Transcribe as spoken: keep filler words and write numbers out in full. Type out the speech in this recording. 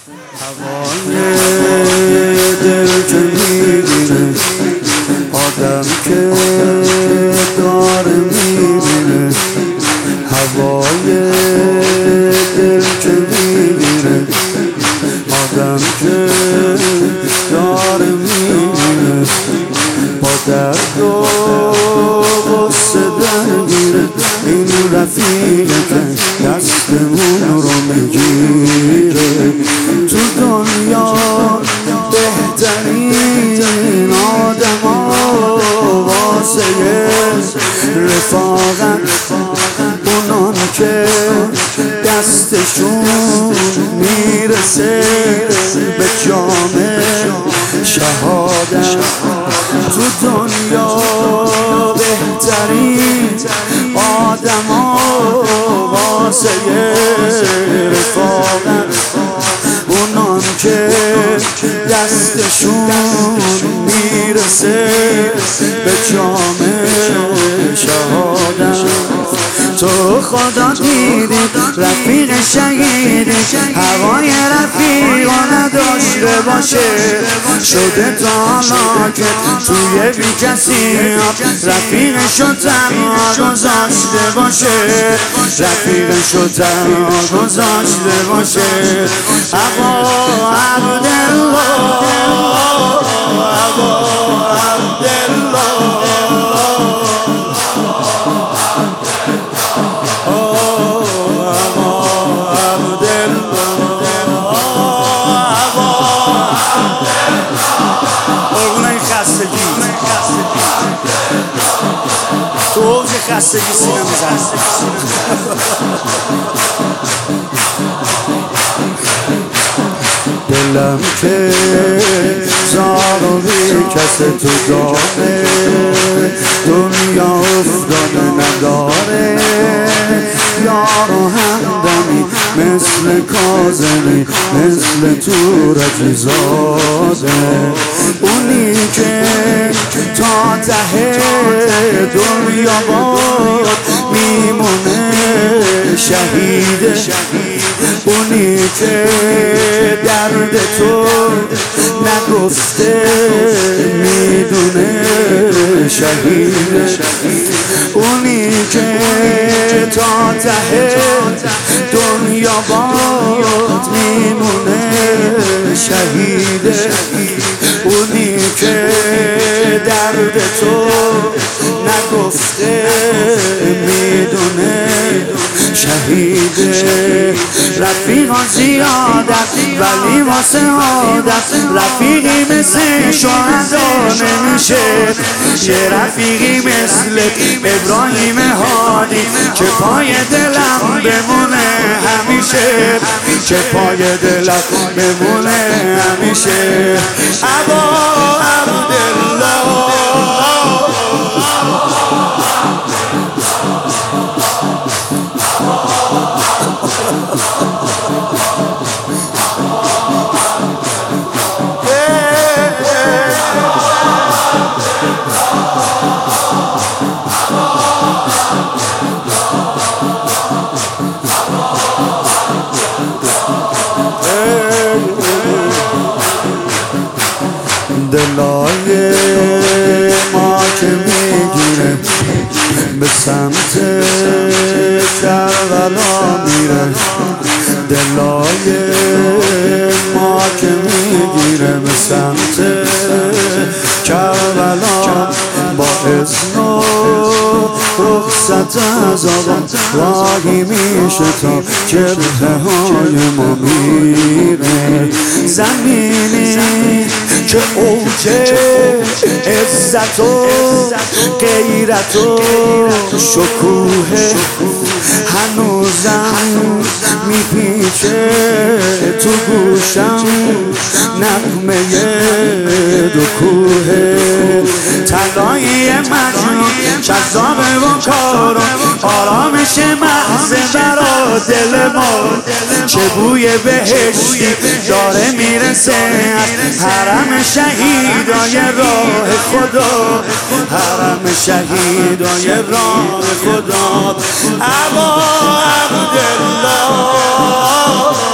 هوای دل که میبینه آدم که داره میبینه، هوای دل که میبینه آدم که داره میبینه، با درد و غصه درگیره این رفیقه که دستمون رو میگیره. تو دنیا بهترین آدم ها واسه رفاقت اونان که دستشون میرسه به جام شهادت. تو دنیا بهترین آدم ها واسه رفاقت اونان که دستشون میرسه به جام شهادت. تو خدا دیدی رفیق شهیدی، هوای رفیق نداشته باشه، شده تا حالا که توی بی کسی رفیقشو تنها گذاشته باشه، رفیقشو تنها گذاشته باشه. ابا عبدالله، ابا عبدالله، تو اوج خستگی سینه میزن. دلم که زار و بی کس تو داره، دنیا افتاده نداره، یار و همدمی مثل کاظمی، مثل تورجی زاده، اونی که تا ته دنیا باد میمونه شهیده، اونی که درد تو نگفته میدونه شهیده، اونی که تا ته دنیا باد میمونه شهیده، اونی که درد تو نگفته میدونه شهیده. رفیقا زیادت ولی واسه عادت، رفیقی مثل شهدا نمیشه، یه رفیقی مثل ابراهیم هادی که پای دلم بمونه همیشه، که پای دلم بمونه همیشه. ابا عبدالله، دلای ما که میگیره به سمت کربلا میره، دلای ما که میگیره به سمت کربلا، با اذن و رخصت از آدم راهی میشه تا جبهه های ما میره. زمینی که اوج عزت و غیرت و شکوه هنوزم میپیچه تو گوشم نغمه دو کوه، طلایی مجنون جذاب و کارم، آرامش محض برا دل ما، چه بوی بهشتی داره میرسه از حرم شهیدای راه خدا، حرم شهیدای راه خدا. ابا عبدالله،